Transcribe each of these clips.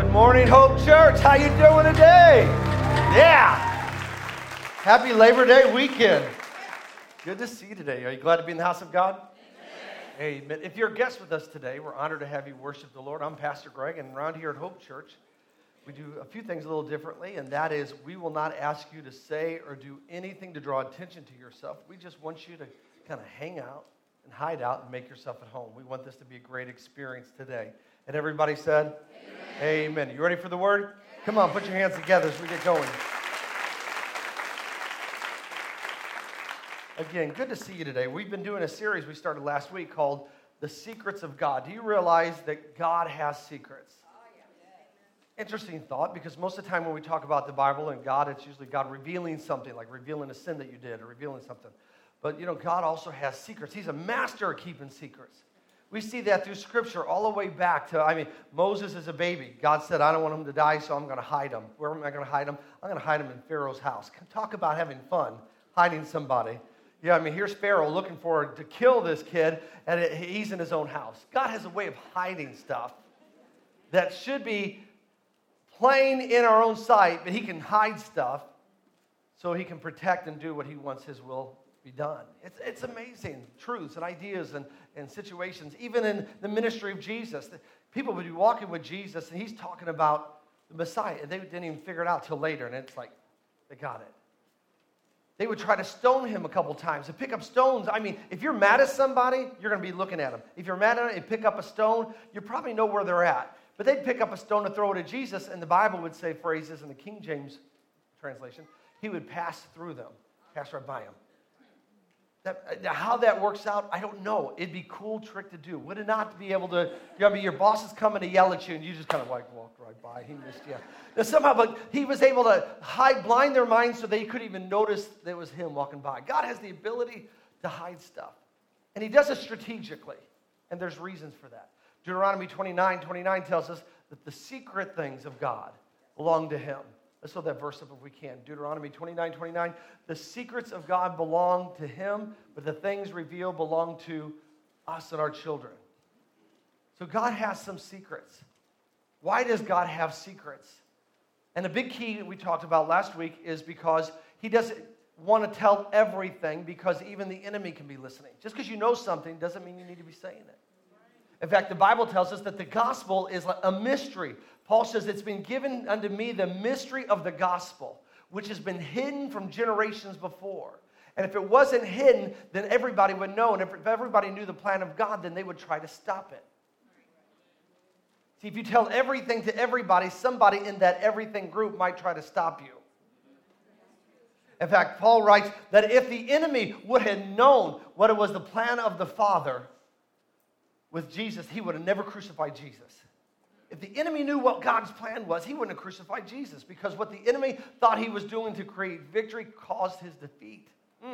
Good morning, Hope Church. How you doing today? Yeah. Happy Labor Day weekend. Good to see you today. Are you glad to be in the house of God? Amen. If you're a guest with us today, we're honored to have you worship the Lord. I'm Pastor Greg, and around here at Hope Church, we do a few things a little differently, and that is we will not ask you to say or do anything to draw attention to yourself. We just want you to kind of hang out and hide out and make yourself at home. We want this to be a great experience today. And everybody said, Amen. You ready for the word? Come on, put your hands together as we get going. Again, good to see you today. We've been doing a series we started last week called The Secrets of God. Do you realize that God has secrets? Interesting thought, because most of the time when we talk about the Bible and God, it's usually God revealing something, like revealing a sin that you did or revealing something. But, you know, God also has secrets. He's a master at keeping secrets. We see that through Scripture all the way back to, Moses is a baby. God said, I don't want him to die, so I'm going to hide him. Where am I going to hide him? I'm going to hide him in Pharaoh's house. Talk about having fun, hiding somebody. Yeah, here's Pharaoh looking to kill this kid, and he's in his own house. God has a way of hiding stuff that should be plain in our own sight, but he can hide stuff so he can protect and do what he wants his will be done. It's amazing truths and ideas and situations. Even in the ministry of Jesus, people would be walking with Jesus, and he's talking about the Messiah, and they didn't even figure it out till later, and it's like, they got it. They would try to stone him a couple times and pick up stones. If you're mad at somebody, you're going to be looking at them. If you're mad at them and pick up a stone, you probably know where they're at. But they'd pick up a stone to throw it at Jesus, and the Bible would say phrases in the King James translation. He would pass through them, pass right by them. How that works out, I don't know. It'd be a cool trick to do. Would it not be able to, your boss is coming to yell at you, and you just kind of walked right by. He missed you. Now somehow, but he was able to blind their minds so they couldn't even notice that it was him walking by. God has the ability to hide stuff. And he does it strategically. And there's reasons for that. Deuteronomy 29:29 tells us that the secret things of God belong to him. Let's throw that verse up if we can. Deuteronomy 29:29. The secrets of God belong to him, but the things revealed belong to us and our children. So God has some secrets. Why does God have secrets? And the big key we talked about last week is because he doesn't want to tell everything, because even the enemy can be listening. Just because you know something doesn't mean you need to be saying it. In fact, the Bible tells us that the gospel is a mystery. Paul says, it's been given unto me the mystery of the gospel, which has been hidden from generations before. And if it wasn't hidden, then everybody would know. And if everybody knew the plan of God, then they would try to stop it. See, if you tell everything to everybody, somebody in that everything group might try to stop you. In fact, Paul writes that if the enemy would have known what it was the plan of the Father with Jesus, he would have never crucified Jesus. If the enemy knew what God's plan was, he wouldn't have crucified Jesus, because what the enemy thought he was doing to create victory caused his defeat.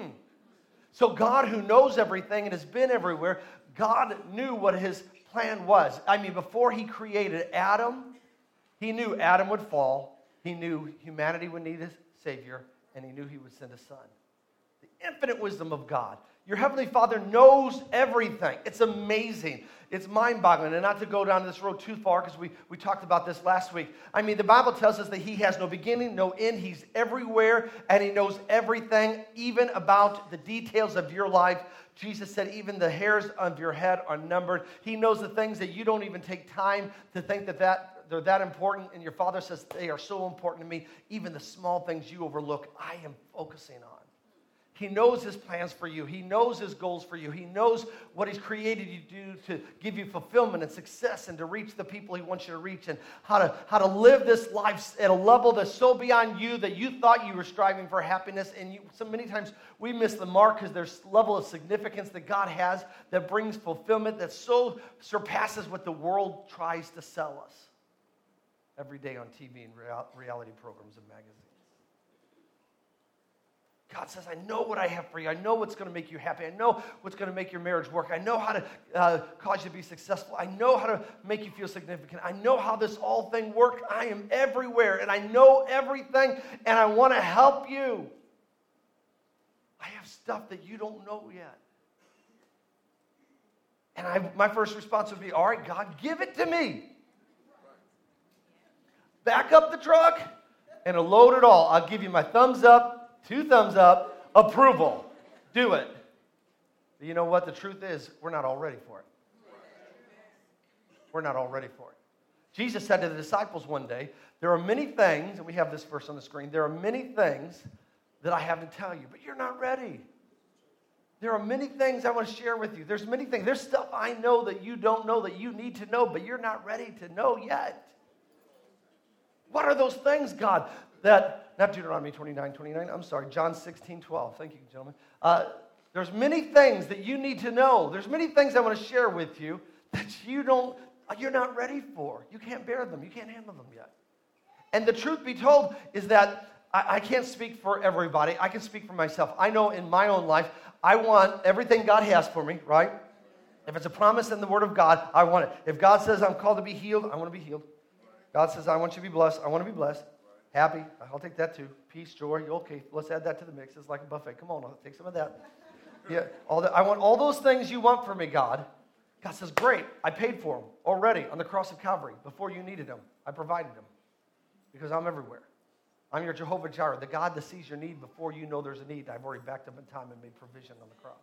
So God, who knows everything and has been everywhere, God knew what his plan was. Before he created Adam, he knew Adam would fall. He knew humanity would need a Savior, and he knew he would send a son. The infinite wisdom of God. Your Heavenly Father knows everything. It's amazing. It's mind-boggling. And not to go down this road too far, because we talked about this last week. The Bible tells us that he has no beginning, no end. He's everywhere, and he knows everything, even about the details of your life. Jesus said even the hairs of your head are numbered. He knows the things that you don't even take time to think that they're that important. And your Father says they are so important to me. Even the small things you overlook, I am focusing on. He knows his plans for you. He knows his goals for you. He knows what he's created you to do to give you fulfillment and success and to reach the people he wants you to reach, and how to live this life at a level that's so beyond you that you thought you were striving for happiness. And so many times we miss the mark, because there's a level of significance that God has that brings fulfillment that so surpasses what the world tries to sell us every day on TV and reality programs and magazines. God says, I know what I have for you. I know what's going to make you happy. I know what's going to make your marriage work. I know how to cause you to be successful. I know how to make you feel significant. I know how this all thing works. I am everywhere, and I know everything, and I want to help you. I have stuff that you don't know yet. And my first response would be, all right, God, give it to me. back up the truck and load it all. I'll give you my thumbs up, 2 thumbs up, approval. Do it. But you know what? The truth is, we're not all ready for it. We're not all ready for it. Jesus said to the disciples one day, there are many things, and we have this verse on the screen, there are many things that I have to tell you, but you're not ready. There are many things I want to share with you. There's many things. There's stuff I know that you don't know that you need to know, but you're not ready to know yet. What are those things, God? That, not Deuteronomy 29, I'm sorry, John 16:12. Thank you, gentlemen. There's many things that you need to know. There's many things I want to share with you that you're not ready for. You can't bear them. You can't handle them yet. And the truth be told is that I can't speak for everybody. I can speak for myself. I know in my own life, I want everything God has for me, right? If it's a promise in the Word of God, I want it. If God says I'm called to be healed, I want to be healed. God says I want you to be blessed, I want to be blessed. Happy, I'll take that too. Peace, joy, okay, let's add that to the mix. It's like a buffet. Come on, I'll take some of that. Yeah, I want all those things you want from me, God. God says, great, I paid for them already on the cross of Calvary. Before you needed them, I provided them because I'm everywhere. I'm your Jehovah Jireh, the God that sees your need before you know there's a need. I've already backed up in time and made provision on the cross.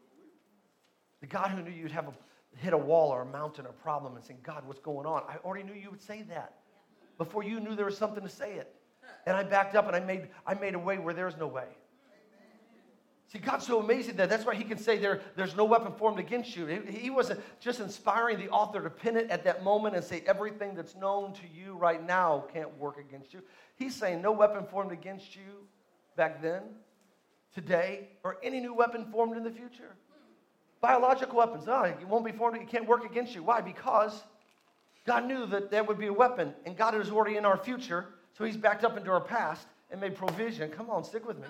The God who knew you'd hit a wall or a mountain or a problem and say, God, what's going on? I already knew you would say that before you knew there was something to say it. And I backed up and I made a way where there's no way. See, God's so amazing that's why he can say there's no weapon formed against you. He wasn't just inspiring the author to pin it at that moment and say everything that's known to you right now can't work against you. He's saying no weapon formed against you back then, today, or any new weapon formed in the future. Biological weapons, it won't be formed, it can't work against you. Why? Because God knew that there would be a weapon, and God is already in our future, so he's backed up into our past and made provision. Come on, stick with me.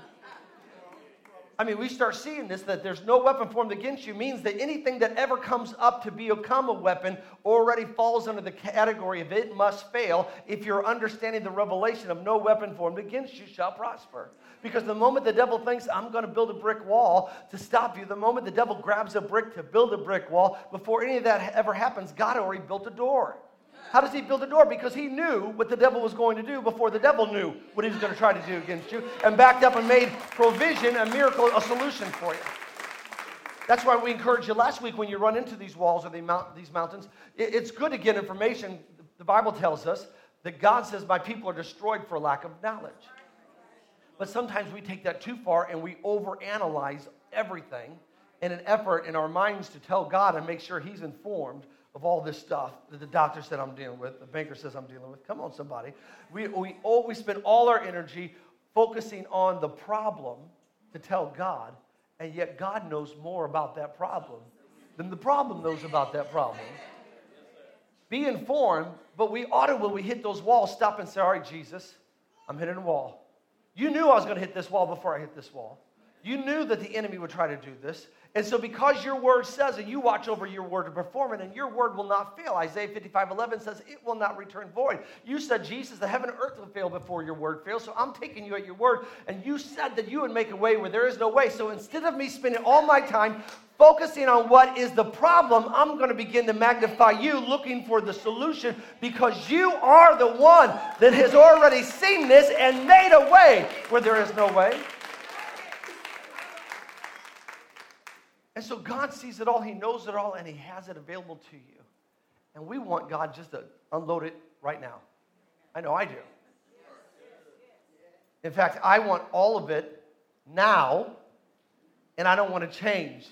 I mean, we start seeing this, that there's no weapon formed against you means that anything that ever comes up to become a weapon already falls under the category of it must fail if you're understanding the revelation of no weapon formed against you shall prosper. Because the moment the devil thinks, I'm going to build a brick wall to stop you, the moment the devil grabs a brick to build a brick wall, before any of that ever happens, God already built a door. How does he build a door? Because he knew what the devil was going to do before the devil knew what he was going to try to do against you and backed up and made provision, a miracle, a solution for you. That's why we encouraged you last week when you run into these walls or these mountains, it's good to get information. The Bible tells us that God says, my people are destroyed for lack of knowledge. But sometimes we take that too far and we overanalyze everything in an effort in our minds to tell God and make sure he's informed of all this stuff that the doctor said I'm dealing with, the banker says I'm dealing with. Come on, somebody. We always spend all our energy focusing on the problem to tell God, and yet God knows more about that problem than the problem knows about that problem. Be informed, but we ought to, when we hit those walls, stop and say, all right, Jesus, I'm hitting a wall. You knew I was going to hit this wall before I hit this wall. You knew that the enemy would try to do this. And so because your word says it, you watch over your word to perform it, and your word will not fail. Isaiah 55:11 says it will not return void. You said, Jesus, the heaven and earth will fail before your word fails. So I'm taking you at your word. And you said that you would make a way where there is no way. So instead of me spending all my time focusing on what is the problem, I'm going to begin to magnify you, looking for the solution, because you are the one that has already seen this and made a way where there is no way. And so God sees it all, he knows it all, and he has it available to you. And we want God just to unload it right now. I know I do. In fact, I want all of it now, and I don't want to change.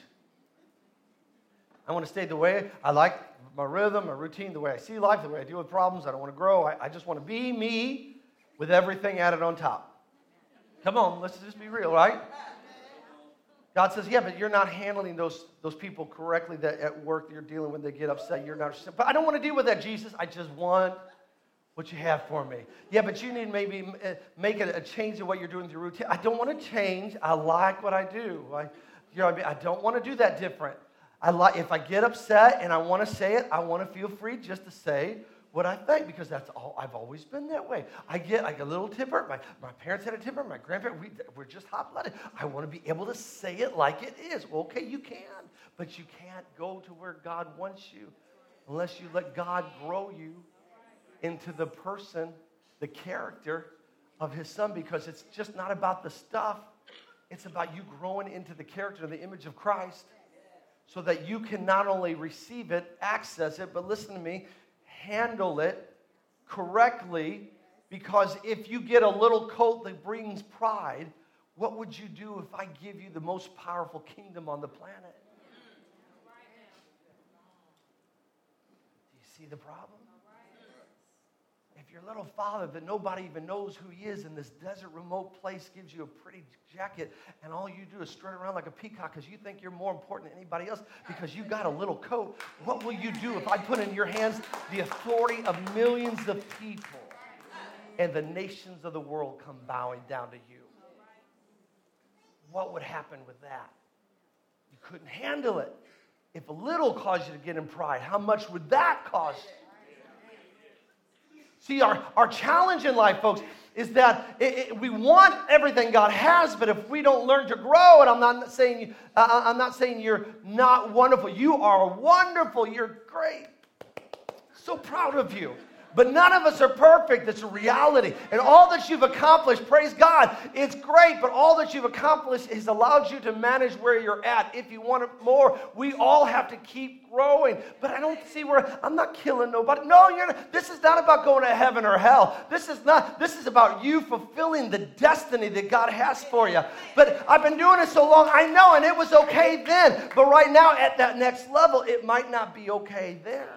I want to stay the way I like, my rhythm, my routine, the way I see life, the way I deal with problems. I don't want to grow. I just want to be me with everything added on top. Come on, let's just be real, right? God says, yeah, but you're not handling those people correctly that at work that you're dealing with, they get upset. You're not. But I don't want to deal with that, Jesus. I just want what you have for me. Yeah, but you need to maybe make a change in what you're doing with your routine. I don't want to change. I like what I do. I don't want to do that different. If I get upset and I want to say it, I want to feel free just to say what I think, because that's all. I've always been that way. I get a little temper. My parents had a temper. My grandparents, we're just hot-blooded. I want to be able to say it like it is. Well, okay, you can, but you can't go to where God wants you unless you let God grow you into the person the character of his son, because it's just not about the stuff. It's about you growing into the character and the image of Christ so that you can not only receive it, access it, but listen to me, handle it correctly. Because if you get a little coat that brings pride, what would you do if I give you the most powerful kingdom on the planet? Do you see the problem? If your little father that nobody even knows who he is in this desert remote place gives you a pretty jacket and all you do is strut around like a peacock because you think you're more important than anybody else because you got a little coat, what will you do if I put in your hands the authority of millions of people and the nations of the world come bowing down to you? What would happen with that? You couldn't handle it. If a little caused you to get in pride, how much would that cause you? See, our challenge in life, folks, is that we want everything God has, but if we don't learn to grow, and I'm not saying you're not wonderful. You are wonderful. You're great. So proud of you. But none of us are perfect. It's a reality. And all that you've accomplished, praise God, it's great. But all that you've accomplished has allowed you to manage where you're at. If you want more, we all have to keep growing. But I don't see where, I'm not killing nobody. No, you're not. This is not about going to heaven or hell. This is about you fulfilling the destiny that God has for you. But I've been doing it so long, I know, and it was okay then. But right now, at that next level, it might not be okay there.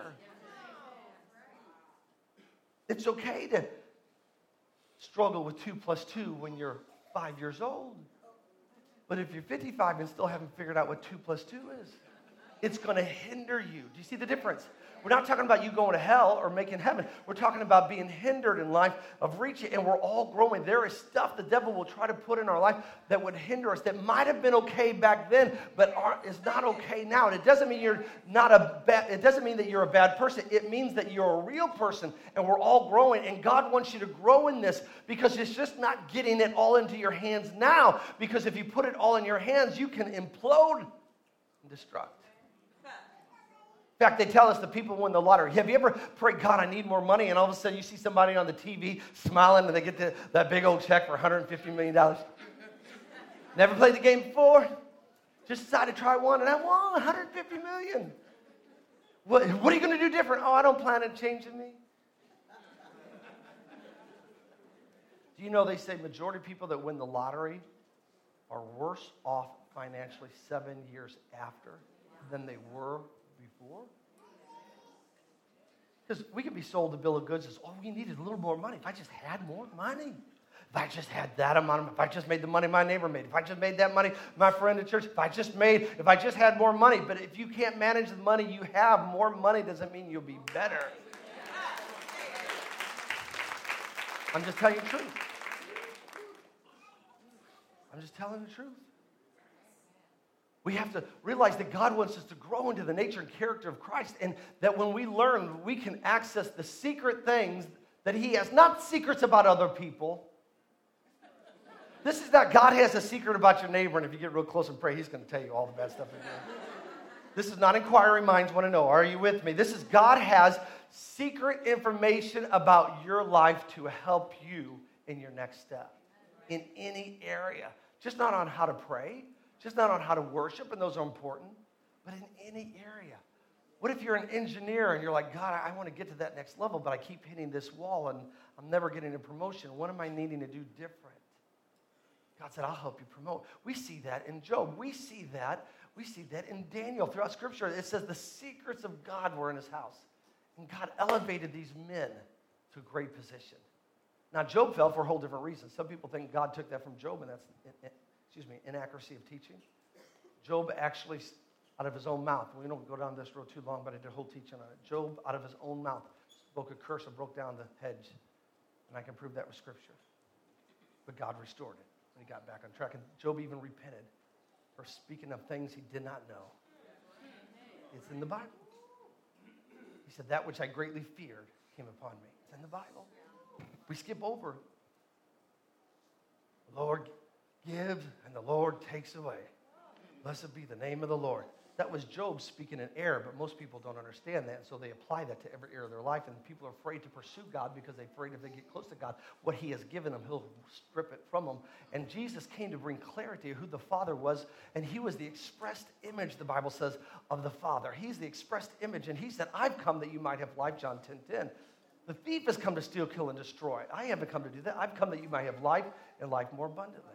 It's okay to struggle with 2 plus 2 when you're 5 years old. But if you're 55 and still haven't figured out what 2 plus 2 is, it's going to hinder you. Do you see the difference? We're not talking about you going to hell or making heaven. We're talking about being hindered in life of reaching, and we're all growing. There is stuff the devil will try to put in our life that would hinder us, that might have been okay back then, but is not okay now. And it doesn't mean it doesn't mean that you're a bad person. It means that you're a real person, and we're all growing. And God wants you to grow in this because it's just not getting it all into your hands now. Because if you put it all in your hands, you can implode and destruct. In fact, they tell us the people win the lottery. Have you ever prayed, God, I need more money, and all of a sudden you see somebody on the TV smiling and they get that big old check for $150 million? Never played the game before? Just decided to try one, and I won $150 million. What are you going to do different? Oh, I don't plan on changing me. Do you know they say majority of people that win the lottery are worse off financially 7 years after than they were before? Because we could be sold a bill of goods as, all we need is a little more money. If I just had more money. If I just had that amount, if I just made the money my neighbor made, if I just made that money my friend at church, if I just had more money. But if you can't manage the money you have, more money doesn't mean you'll be better. I'm just telling you the truth. I'm just telling the truth. We have to realize that God wants us to grow into the nature and character of Christ, and that when we learn, we can access the secret things that He has, not secrets about other people. This is not God has a secret about your neighbor, and if you get real close and pray, He's going to tell you all the bad stuff they're doing. This is not inquiring minds want to know. Are you with me? This is God has secret information about your life to help you in your next step, in any area. Just not on how to pray, just not on how to worship, and those are important, but in any area. What if you're an engineer and you're like, God, I want to get to that next level, but I keep hitting this wall and I'm never getting a promotion. What am I needing to do different? God said, I'll help you promote. We see that in Job. We see that in Daniel. Throughout Scripture, it says the secrets of God were in his house. And God elevated these men to a great position. Now, Job fell for a whole different reason. Some people think God took that from Job, and that's inaccuracy of teaching. Job actually, out of his own mouth, we don't go down this road too long, but I did a whole teaching on it. Job, out of his own mouth, spoke a curse and broke down the hedge. And I can prove that with Scripture. But God restored it when he got back on track. And Job even repented for speaking of things he did not know. It's in the Bible. He said, that which I greatly feared came upon me. It's in the Bible. We skip over. The Lord gives and the Lord takes away. Blessed be the name of the Lord. That was Job speaking in error, but most people don't understand that, so they apply that to every area of their life, and people are afraid to pursue God because they're afraid if they get close to God, what he has given them, he'll strip it from them. And Jesus came to bring clarity of who the Father was, and he was the expressed image, the Bible says, of the Father. He's the expressed image, and he said, I've come that you might have life, John 10:10. The thief has come to steal, kill, and destroy. I haven't come to do that. I've come that you might have life and life more abundantly.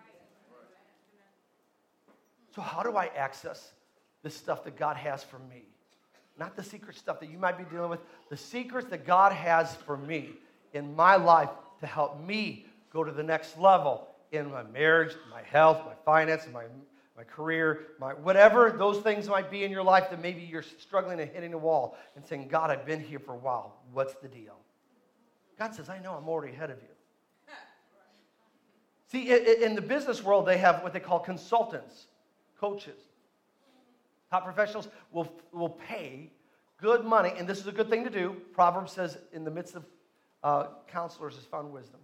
So how do I access this stuff that God has for me? Not the secret stuff that you might be dealing with. The secrets that God has for me in my life to help me go to the next level in my marriage, my health, my finance, my career, my whatever those things might be in your life that maybe you're struggling and hitting a wall and saying, God, I've been here for a while. What's the deal? God says, I know, I'm already ahead of you. See, in the business world, they have what they call consultants, coaches. Top professionals will pay good money, and this is a good thing to do. Proverbs says, in the midst of counselors is found wisdom.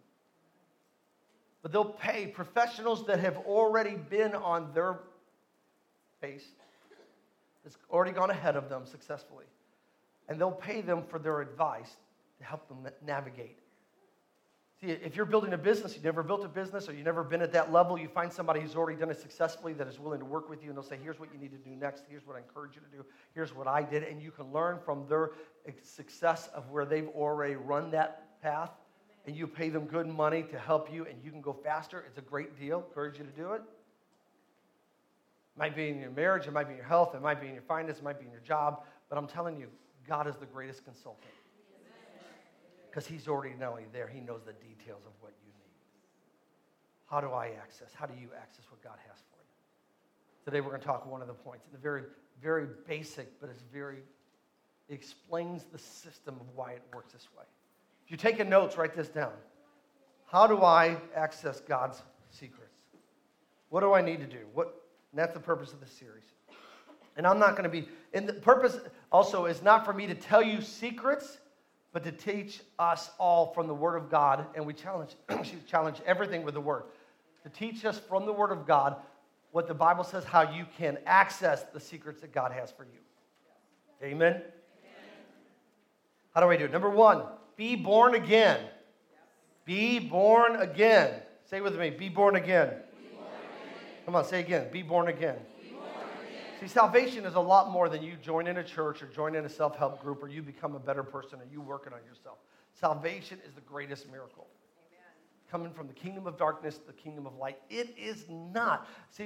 But they'll pay professionals that have already been on their pace, that's already gone ahead of them successfully. And they'll pay them for their advice to help them navigate. See, if you're building a business, you've never built a business, or you've never been at that level, you find somebody who's already done it successfully that is willing to work with you, and they'll say, here's what you need to do next, here's what I encourage you to do, here's what I did, and you can learn from their success of where they've already run that path, and you pay them good money to help you, and you can go faster. It's a great deal. Encourage you to do it. It might be in your marriage, it might be in your health, it might be in your finance, it might be in your job, but I'm telling you, God is the greatest consultant. Because he's already not only there, he knows the details of what you need. How do I access? How do you access what God has for you? Today we're going to talk one of the points. It's very, very basic, but it explains the system of why it works this way. If you're taking notes, write this down. How do I access God's secrets? What do I need to do? And that's the purpose of the series. And I'm not going to be, and the purpose also is not for me to tell you secrets, but to teach us all from the Word of God, and we challenge everything with the Word. To teach us from the Word of God what the Bible says, how you can access the secrets that God has for you. Amen? Amen. How do I do it? Number one, be born again. Be born again. Say with me, be born again. Be born again. Come on, say again, be born again. See, salvation is a lot more than you joining a church or joining a self-help group or you become a better person or you working on yourself. Salvation is the greatest miracle. Amen. Coming from the kingdom of darkness to the kingdom of light. It is not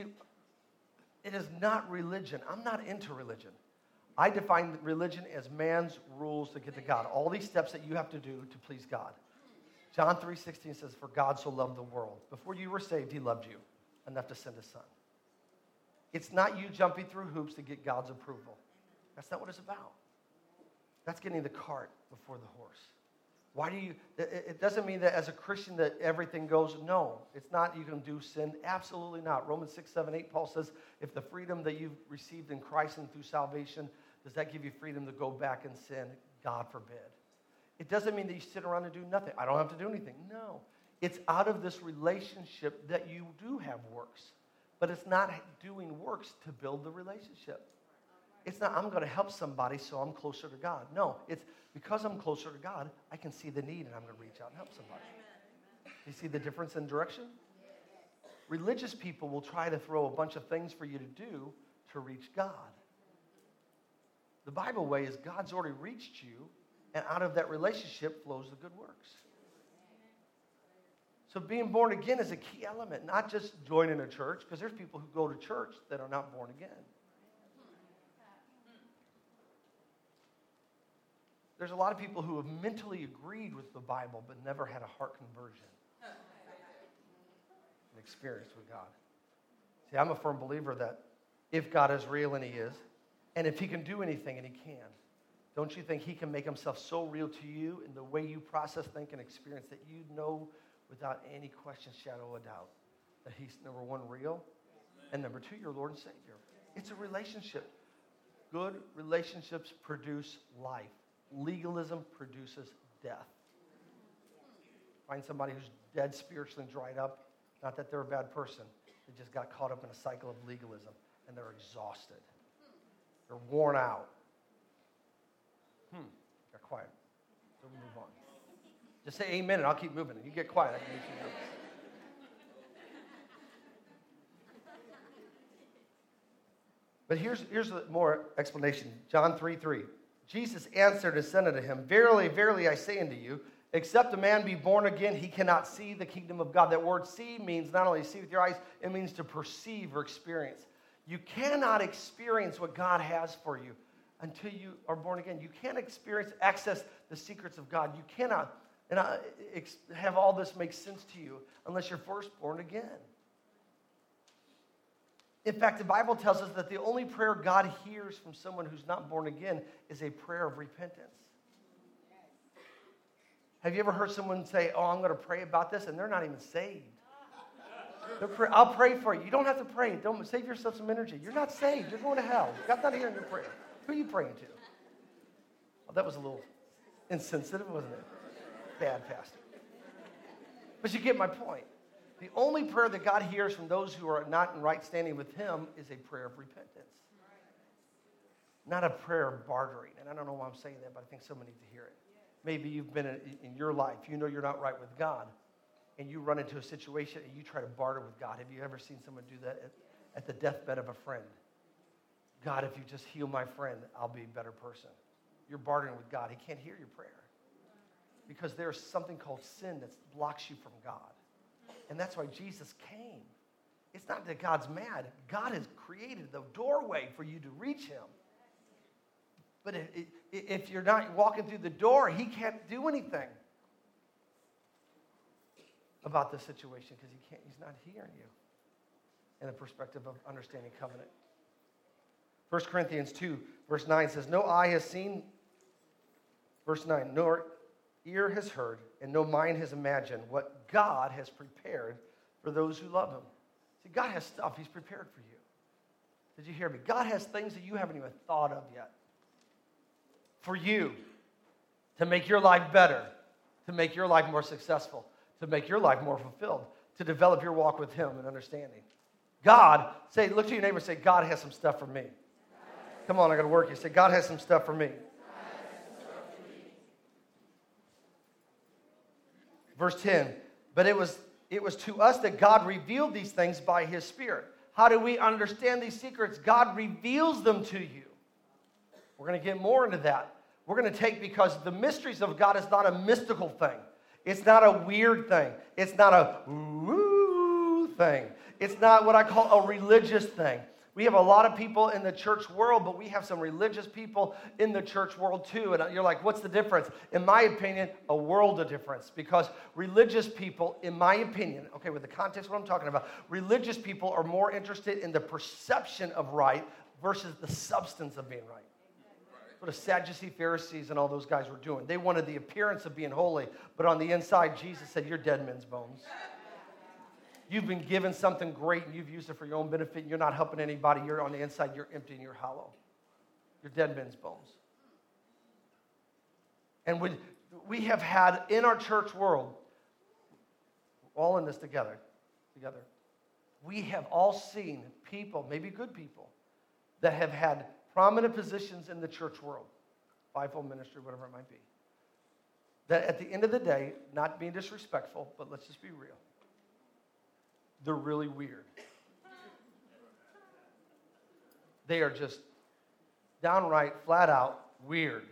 religion. I'm not into religion. I define religion as man's rules to get to God. All these steps that you have to do to please God. John 3:16 says, for God so loved the world. Before you were saved, he loved you enough to send his son. It's not you jumping through hoops to get God's approval. That's not what it's about. That's getting the cart before the horse. It doesn't mean that as a Christian that everything goes, no. It's not you can do sin. Absolutely not. Romans 6, 7, 8, Paul says, if the freedom that you've received in Christ and through salvation, does that give you freedom to go back and sin? God forbid. It doesn't mean that you sit around and do nothing. I don't have to do anything. No. It's out of this relationship that you do have works. But it's not doing works to build the relationship. It's not, I'm going to help somebody so I'm closer to God. No, it's because I'm closer to God, I can see the need and I'm going to reach out and help somebody. You see the difference in direction? Religious people will try to throw a bunch of things for you to do to reach God. The Bible way is God's already reached you, and out of that relationship flows the good works. So being born again is a key element, not just joining a church, because there's people who go to church that are not born again. There's a lot of people who have mentally agreed with the Bible but never had a heart conversion, an experience with God. See, I'm a firm believer that if God is real, and he is, and if he can do anything, and he can, don't you think he can make himself so real to you in the way you process, think, and experience that you know without any question, shadow, or doubt, that he's, number one, real, and number two, your Lord and Savior. It's a relationship. Good relationships produce life. Legalism produces death. Find somebody who's dead spiritually and dried up. Not that they're a bad person. They just got caught up in a cycle of legalism, and they're exhausted. or worn out. Got quiet. So we move on. Just say amen and I'll keep moving. You get quiet, I can make you nervous. But here's more explanation. John 3:3. Jesus answered and said unto him, Verily, verily, I say unto you, except a man be born again, he cannot see the kingdom of God. That word see means not only see with your eyes, it means to perceive or experience. You cannot experience what God has for you until you are born again. You can't access the secrets of God. You cannot have all this make sense to you unless you're first born again. In fact, the Bible tells us that the only prayer God hears from someone who's not born again is a prayer of repentance. Have you ever heard someone say, oh, I'm going to pray about this, and they're not even saved? I'll pray for you. You don't have to pray. Don't save yourself some energy. You're not saved. You're going to hell. God's not hearing your prayer. Who are you praying to? Well, that was a little insensitive, wasn't it? Bad, pastor. But you get my point. The only prayer that God hears from those who are not in right standing with him is a prayer of repentance. Not a prayer of bartering. And I don't know why I'm saying that, but I think someone needs to hear it. Maybe you've been in your life, you know you're not right with God, and you run into a situation and you try to barter with God. Have you ever seen someone do that at the deathbed of a friend? God, if you just heal my friend, I'll be a better person. You're bartering with God. He can't hear your prayer because there's something called sin that blocks you from God. And that's why Jesus came. It's not that God's mad. God has created the doorway for you to reach him. But if you're not walking through the door, he can't do anything about the situation because he's not hearing you in the perspective of understanding covenant. 1 Corinthians 2, verse 9 says, no eye has seen, verse 9, nor ear has heard, and no mind has imagined what God has prepared for those who love him. See, God has stuff he's prepared for you. Did you hear me? God has things that you haven't even thought of yet. For you, to make your life better, to make your life more successful, to make your life more fulfilled, to develop your walk with him and understanding. God, look to your neighbor and say, God has some stuff for me. Come on, I got to work you. Say, God has some stuff for me. Verse 10, but it was to us that God revealed these things by his Spirit. How do we understand these secrets? God reveals them to you. We're going to get more into that. We're going to because the mysteries of God is not a mystical thing. It's not a weird thing. It's not a woo thing. It's not what I call a religious thing. We have a lot of people in the church world, but we have some religious people in the church world too. And you're like, what's the difference? In my opinion, a world of difference. Because religious people, in my opinion, okay, with the context of what I'm talking about, religious people are more interested in the perception of right versus the substance of being right. What the Sadducees, Pharisees, and all those guys were doing. They wanted the appearance of being holy, but on the inside, Jesus said, you're dead men's bones. You've been given something great, and you've used it for your own benefit, and you're not helping anybody. You're on the inside, you're empty, and you're hollow. You're dead men's bones. And when we have had in our church world, all in this together, we have all seen people, maybe good people, that have had prominent positions in the church world, fivefold ministry, whatever it might be, that at the end of the day, not being disrespectful, but let's just be real, they're really weird. They are just downright, flat out weird.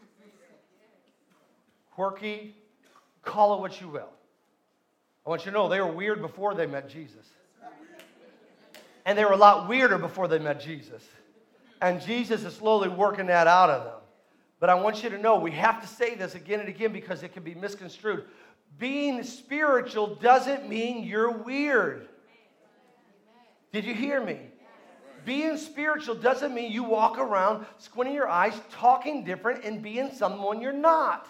Quirky, call it what you will. I want you to know they were weird before they met Jesus. And they were a lot weirder before they met Jesus. And Jesus is slowly working that out of them. But I want you to know, we have to say this again and again because it can be misconstrued. Being spiritual doesn't mean you're weird. Did you hear me? Being spiritual doesn't mean you walk around squinting your eyes, talking different, and being someone you're not.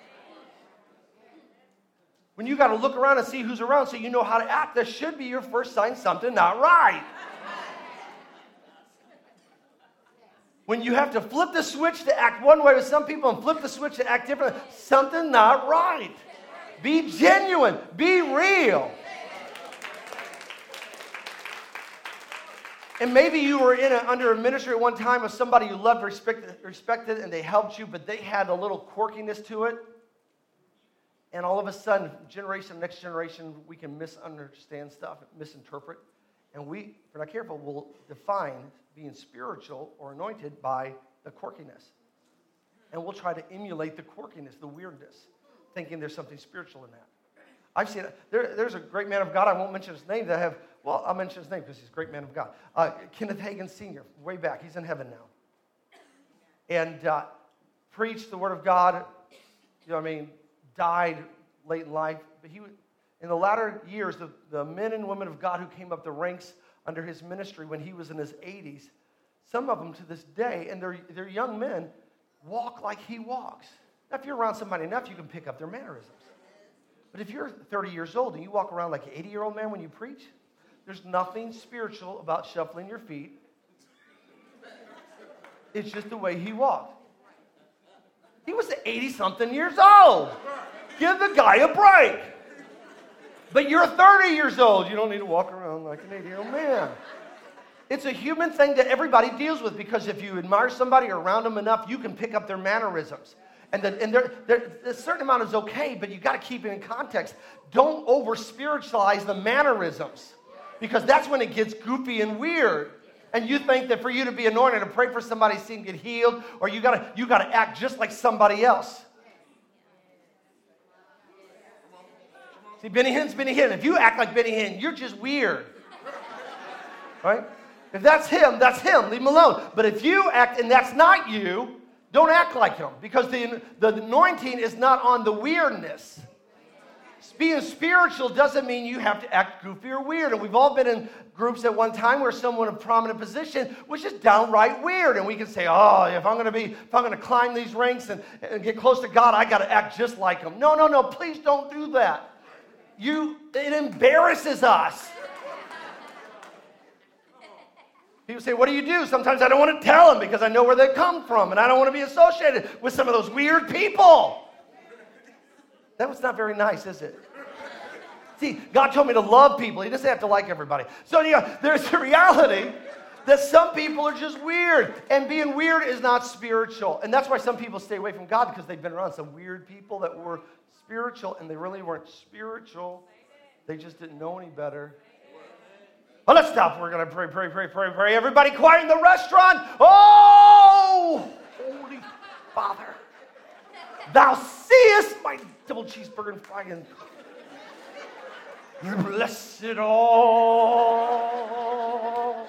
When you got to look around and see who's around so you know how to act, that should be your first sign something not right. When you have to flip the switch to act one way with some people and flip the switch to act differently, something not right. Be genuine. Be real. And maybe you were under a ministry at one time of somebody you loved, respected, and they helped you, but they had a little quirkiness to it. And all of a sudden, next generation, we can misunderstand stuff, misinterpret. And we, if we're not careful, will define being spiritual or anointed by the quirkiness. And we'll try to emulate the quirkiness, the weirdness, thinking there's something spiritual in that. I've seen it. There's a great man of God. I won't mention his name. I'll mention his name because he's a great man of God. Kenneth Hagin Sr., way back. He's in heaven now. And preached the word of God, died late in life. But in the latter years, the men and women of God who came up the ranks under his ministry when he was in his 80s, some of them to this day, and they're young men, walk like he walks. Now, if you're around somebody enough, you can pick up their mannerisms. But if you're 30 years old and you walk around like an 80-year-old man when you preach, there's nothing spiritual about shuffling your feet. It's just the way he walked. He was 80-something years old. Give the guy a break. But you're 30 years old. You don't need to walk around like an 80-year-old man. It's a human thing that everybody deals with because if you admire somebody or around them enough, you can pick up their mannerisms. And a certain amount is okay, but you got to keep it in context. Don't over-spiritualize the mannerisms because that's when it gets goofy and weird. And you think that for you to be anointed and pray for somebody, see them get healed, or you got to act just like somebody else. See, Benny Hinn's Benny Hinn. If you act like Benny Hinn, you're just weird. Right? If that's him, leave him alone. But if you act and that's not you, don't act like him because the anointing is not on the weirdness. Being spiritual doesn't mean you have to act goofy or weird. And we've all been in groups at one time where someone in a prominent position was just downright weird. And we can say, if I'm going to climb these ranks and get close to God, I got to act just like him. No, please don't do that. It embarrasses us. People say, what do you do? Sometimes I don't want to tell them because I know where they come from and I don't want to be associated with some of those weird people. That was not very nice, is it? See, God told me to love people. He doesn't have to like everybody. So there's a reality that some people are just weird. And being weird is not spiritual. And that's why some people stay away from God because they've been around some weird people that were spiritual and they really weren't spiritual. They just didn't know any better. Well, let's stop. We're going to pray. Everybody quiet in the restaurant. Oh, Holy Father, thou seest my double cheeseburger and fry and bless it all.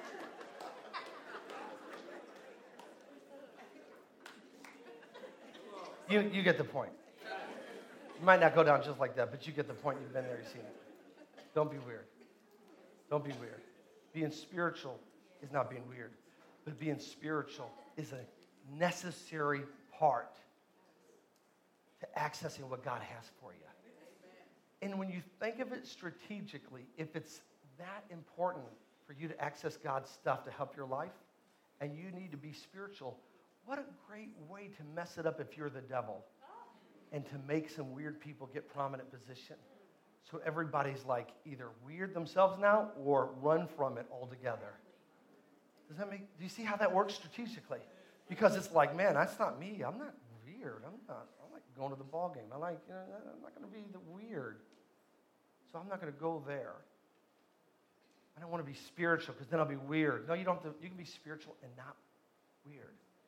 You get the point. You might not go down just like that, but you get the point. You've been there, you've seen it. Don't be weird. Don't be weird. Being spiritual is not being weird, but being spiritual is a necessary part to accessing what God has for you. And when you think of it strategically, if it's that important for you to access God's stuff to help your life, and you need to be spiritual, what a great way to mess it up if you're the devil and to make some weird people get prominent position. So everybody's like either weird themselves now or run from it altogether. Do you see how that works strategically? Because it's like, man, that's not me. I'm not weird. I like going to the ball game. I'm not going to be the weird. So I'm not going to go there. I don't want to be spiritual because then I'll be weird. No, you don't have to. You can be spiritual and not weird.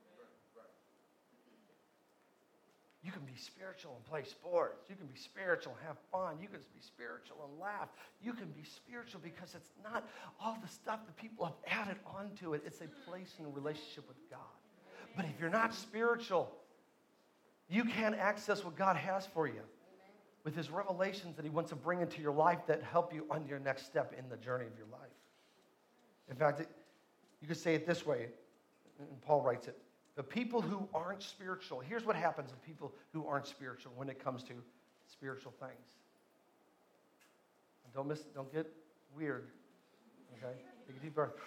You can be spiritual and play sports. You can be spiritual and have fun. You can be spiritual and laugh. You can be spiritual because it's not all the stuff that people have added onto it. It's a place in a relationship with God. But if you're not spiritual, you can't access what God has for you with his revelations that he wants to bring into your life that help you on your next step in the journey of your life. In fact, you could say it this way, and Paul writes it. The people who aren't spiritual, here's what happens with people who aren't spiritual when it comes to spiritual things. And don't get weird, okay? Take a deep breath.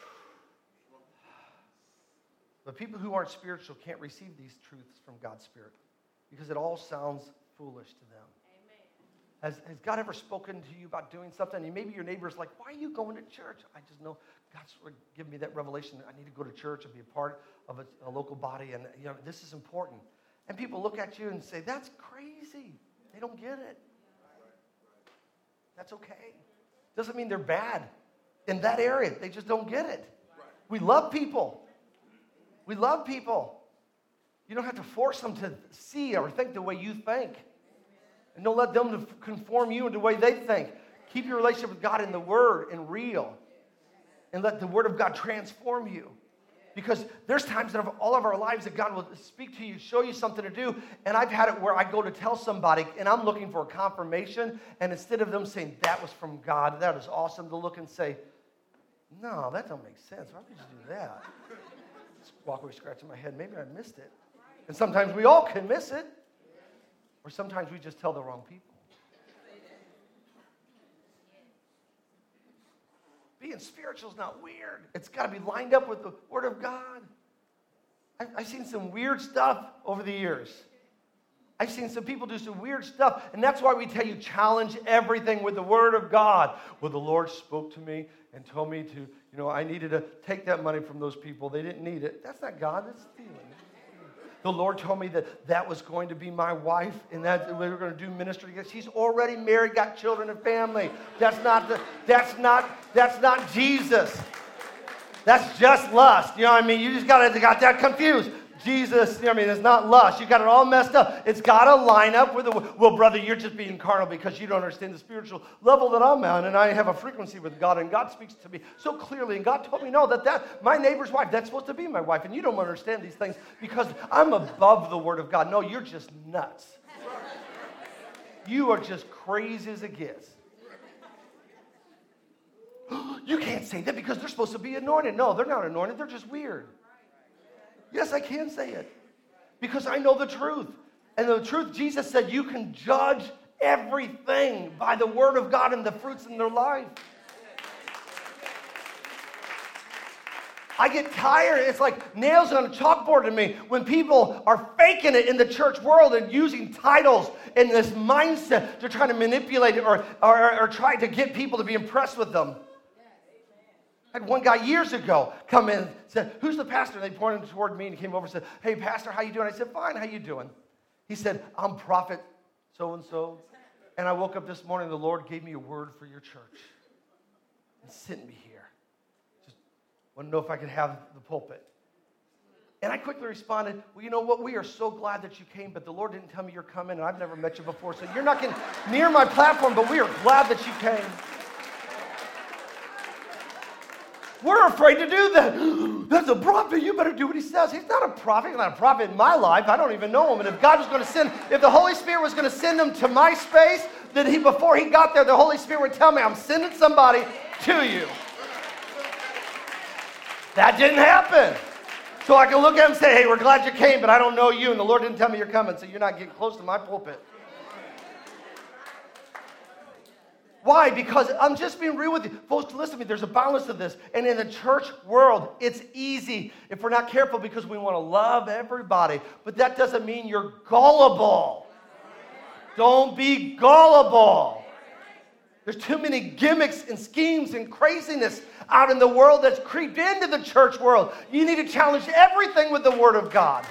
The people who aren't spiritual can't receive these truths from God's Spirit because it all sounds foolish to them. Has God ever spoken to you about doing something? And maybe your neighbor's like, why are you going to church? I just know God's sort of given me that revelation. I need to go to church and be a part of a local body. And, this is important. And people look at you and say, that's crazy. They don't get it. That's okay. Doesn't mean they're bad in that area. They just don't get it. We love people. We love people. You don't have to force them to see or think the way you think. And don't let them conform you into the way they think. Keep your relationship with God in the Word and real. And let the Word of God transform you. Because there's times in all of our lives that God will speak to you, show you something to do. And I've had it where I go to tell somebody, and I'm looking for a confirmation. And instead of them saying, that was from God, that is awesome, they'll look and say, no, that don't make sense. Why would you do that? Just walk away scratching my head. Maybe I missed it. And sometimes we all can miss it. Or sometimes we just tell the wrong people. Being spiritual is not weird. It's got to be lined up with the Word of God. I've seen some weird stuff over the years. I've seen some people do some weird stuff. And that's why we tell you, challenge everything with the Word of God. Well, the Lord spoke to me and told me to, I needed to take that money from those people. They didn't need it. That's not God. That's stealing. The Lord told me that was going to be my wife and that we were going to do ministry together. She's already married, got children and family. That's not Jesus. That's just lust. You know what I mean? You just got that confused. Jesus, it's not lust. You got it all messed up. It's got to line up with well, brother, you're just being carnal because you don't understand the spiritual level that I'm on, and I have a frequency with God, and God speaks to me so clearly, and God told me, no, that my neighbor's wife, that's supposed to be my wife, and you don't understand these things because I'm above the Word of God. No, you're just nuts. You are just crazy as it gets. You can't say that because they're supposed to be anointed. No, they're not anointed. They're just weird. Yes, I can say it because I know the truth. And the truth, Jesus said, you can judge everything by the Word of God and the fruits in their life. I get tired. It's like nails on a chalkboard to me when people are faking it in the church world and using titles and this mindset to try to manipulate it or try to get people to be impressed with them. I had one guy years ago come in and said, who's the pastor? They pointed toward me and he came over and said, hey, pastor, how you doing? I said, fine, how you doing? He said, I'm prophet so-and-so. And I woke up this morning, the Lord gave me a word for your church and sent me here. Just want to know if I could have the pulpit. And I quickly responded, well, you know what? We are so glad that you came, but the Lord didn't tell me you're coming, and I've never met you before, so you're not getting near my platform, but we are glad that you came. We're afraid to do that. That's a prophet. You better do what he says. He's not a prophet. He's not a prophet in my life. I don't even know him. And if God was going to if the Holy Spirit was going to send him to my space, then before he got there, the Holy Spirit would tell me, I'm sending somebody to you. That didn't happen. So I can look at him and say, hey, we're glad you came, but I don't know you, and the Lord didn't tell me you're coming, so you're not getting close to my pulpit. Why? Because I'm just being real with you. Folks, listen to me. There's a balance to this. And in the church world, it's easy if we're not careful because we want to love everybody. But that doesn't mean you're gullible. Don't be gullible. There's too many gimmicks and schemes and craziness out in the world that's creeped into the church world. You need to challenge everything with the Word of God.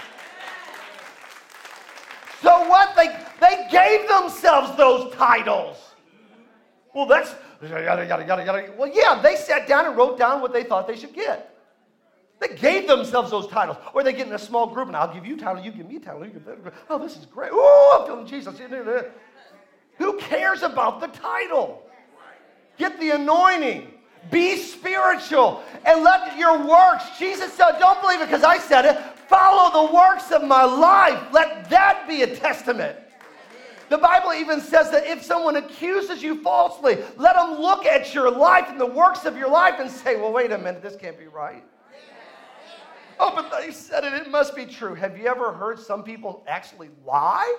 So what? They gave themselves those titles. Well, that's yada. Well, yeah, they sat down and wrote down what they thought they should get. They gave themselves those titles. Or they get in a small group, and I'll give you a title, you give me a title. Oh, this is great. Oh, I'm feeling Jesus. Who cares about the title? Get the anointing. Be spiritual. And let your works, Jesus said, don't believe it because I said it. Follow the works of my life. Let that be a testament. The Bible even says that if someone accuses you falsely, let them look at your life and the works of your life and say, well, wait a minute, this can't be right. Oh, but they said it, it must be true. Have you ever heard some people actually lie?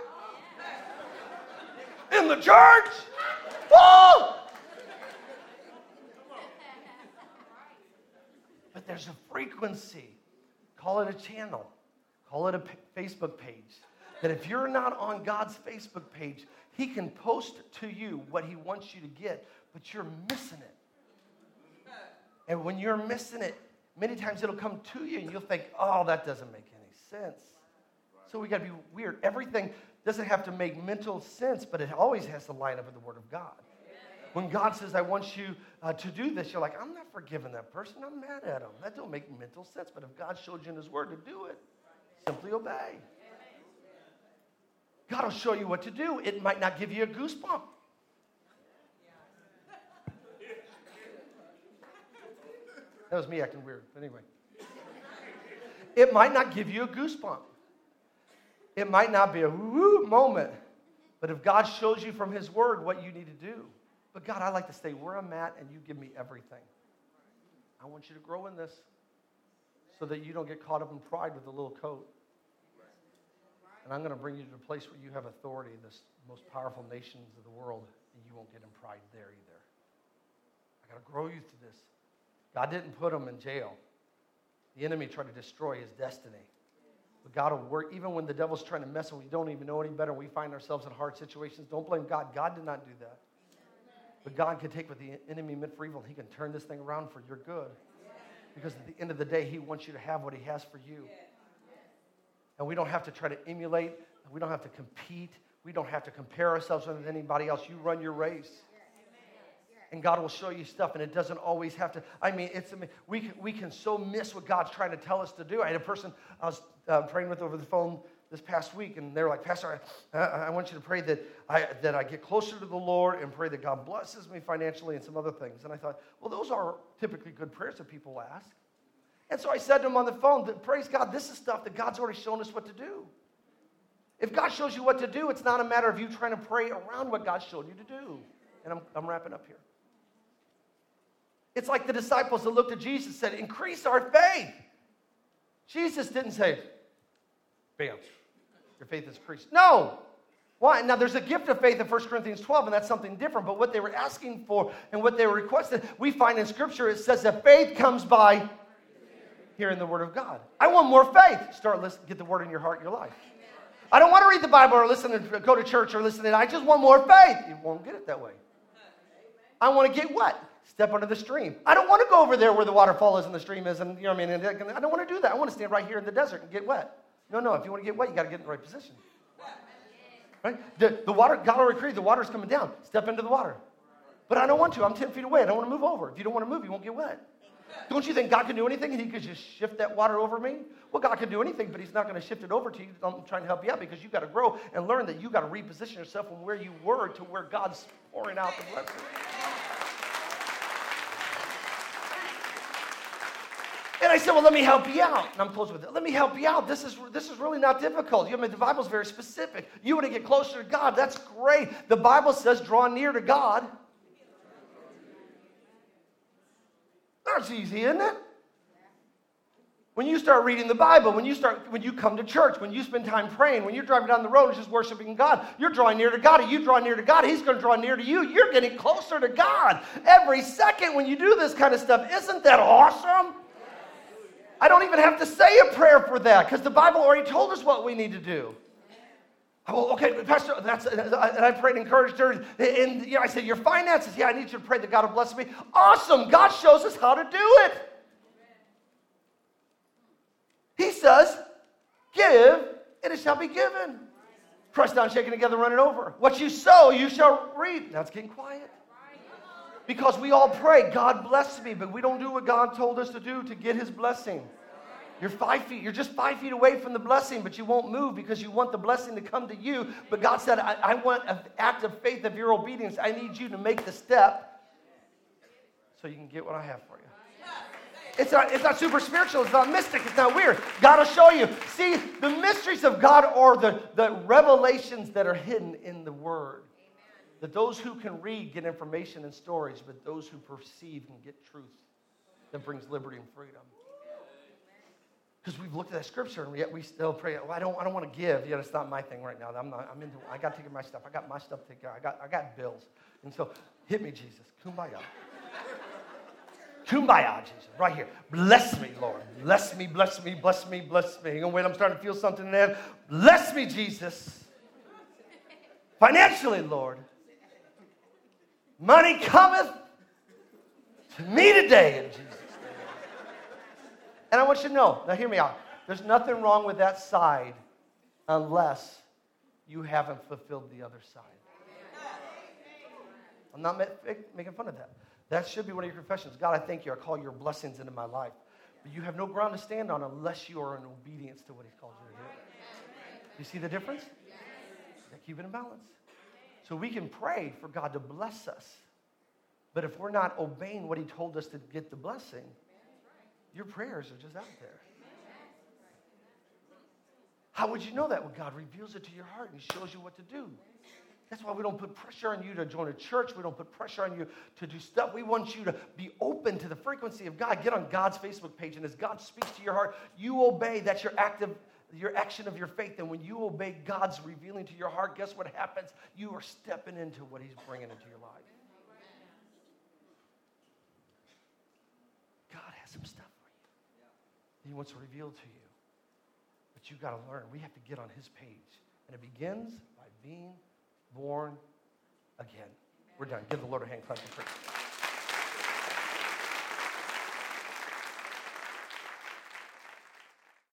In the church? Oh! But there's a frequency. Call it a channel. Call it a Facebook page. that if you're not on God's Facebook page, he can post to you what he wants you to get, but you're missing it. And when you're missing it, many times it'll come to you and you'll think, oh, that doesn't make any sense. So we got to be weird. Everything doesn't have to make mental sense, but it always has to line up with the Word of God. When God says, I want you to do this, you're like, I'm not forgiving that person. I'm mad at him. That don't make mental sense. But if God showed you in his Word to do it, simply obey. God will show you what to do. It might not give you a goosebump. That was me acting weird. But anyway. It might not give you a goosebump. It might not be a woo moment. But if God shows you from his Word what you need to do, but God, I like to stay where I'm at and you give me everything. I want you to grow in this so that you don't get caught up in pride with a little coat. And I'm going to bring you to a place where you have authority in the most powerful nations of the world, and you won't get in pride there either. I got to grow you through this. God didn't put him in jail. The enemy tried to destroy his destiny. But God will work, even when the devil's trying to mess and we don't even know any better, and we find ourselves in hard situations. Don't blame God. God did not do that. But God can take what the enemy meant for evil, and he can turn this thing around for your good. Because at the end of the day, he wants you to have what he has for you. And we don't have to try to emulate. We don't have to compete. We don't have to compare ourselves with anybody else. You run your race. And God will show you stuff, and it doesn't always have to. I mean, we can so miss what God's trying to tell us to do. I had a person I was praying with over the phone this past week, and they're like, Pastor, I want you to pray that I get closer to the Lord and pray that God blesses me financially and some other things. And I thought, well, those are typically good prayers that people ask. And so I said to him on the phone, that, praise God, this is stuff that God's already shown us what to do. If God shows you what to do, it's not a matter of you trying to pray around what God showed you to do. And I'm wrapping up here. It's like the disciples that looked at Jesus and said, increase our faith. Jesus didn't say, bam, your faith is increased. No. Why? Now, there's a gift of faith in 1 Corinthians 12, and that's something different. But what they were asking for and what they were requesting, we find in Scripture, it says that faith comes by hearing the Word of God. I want more faith. Start listening, get the Word in your heart, your life. I don't want to read the Bible or listen to go to church or listen to it. I just want more faith. You won't get it that way. I want to get what? Step under the stream. I don't want to go over there where the waterfall is and the stream is, and you know what I mean? And I don't want to do that. I want to stand right here in the desert and get wet. No. If you want to get wet, you got to get in the right position. Right? The water, God already created. The water's coming down. Step into the water. But I don't want to. I'm 10 feet away. I don't want to move over. If you don't want to move, you won't get wet. Don't you think God can do anything and he could just shift that water over me? Well, God can do anything, but he's not going to shift it over to you. I'm trying to help you out because you've got to grow and learn that you've got to reposition yourself from where you were to where God's pouring out the blessing. And I said, well, let me help you out. And I'm close with it. Let me help you out. This is really not difficult. The Bible's very specific. You want to get closer to God. That's great. The Bible says draw near to God. That's easy, isn't it? When you start reading the Bible, when you come to church, when you spend time praying, when you're driving down the road and just worshiping God, you're drawing near to God. And you draw near to God, he's going to draw near to you. You're getting closer to God every second when you do this kind of stuff. Isn't that awesome? I don't even have to say a prayer for that because the Bible already told us what we need to do. Well, okay, Pastor, and I prayed and encouraged her. And I said, your finances, I need you to pray that God will bless me. Awesome. God shows us how to do it. He says, give, and it shall be given. Pressed down, shaken together, running over. What you sow, you shall reap. Now it's getting quiet. Because we all pray, God bless me, but we don't do what God told us to do to get his blessing. You're just 5 feet away from the blessing, but you won't move because you want the blessing to come to you. But God said, I want an act of faith of your obedience. I need you to make the step so you can get what I have for you. It's not super spiritual. It's not mystic. It's not weird. God will show you. See, the mysteries of God are the revelations that are hidden in the Word. That those who can read get information and stories, but those who perceive can get truth that brings liberty and freedom. Because we've looked at that scripture and yet we still pray. Well, I don't want to give. It's not my thing right now. I got to take care of my stuff. I got my stuff to take care of. I got bills. And so, hit me, Jesus. Kumbaya. Kumbaya, Jesus, right here. Bless me, Lord. Bless me, bless me, bless me, bless me. And wait, I'm starting to feel something there. Bless me, Jesus. Financially, Lord. Money cometh to me today in Jesus' name. And I want you to know, now hear me out. There's nothing wrong with that side unless you haven't fulfilled the other side. I'm not making fun of that. That should be one of your confessions. God, I thank you. I call your blessings into my life. But you have no ground to stand on unless you are in obedience to what he's called you to do. You see the difference? Keep it in balance. So we can pray for God to bless us. But if we're not obeying what he told us to get the blessing, your prayers are just out there. How would you know that? Well, God reveals it to your heart and he shows you what to do. That's why we don't put pressure on you to join a church. We don't put pressure on you to do stuff. We want you to be open to the frequency of God. Get on God's Facebook page, and as God speaks to your heart, you obey. That's your action of your faith. And when you obey God's revealing to your heart, guess what happens? You are stepping into what he's bringing into your life. God has some stuff for you. He wants to reveal to you. But you've got to learn. We have to get on his page. And it begins by being born again. We're done. Give the Lord a hand clap for praise.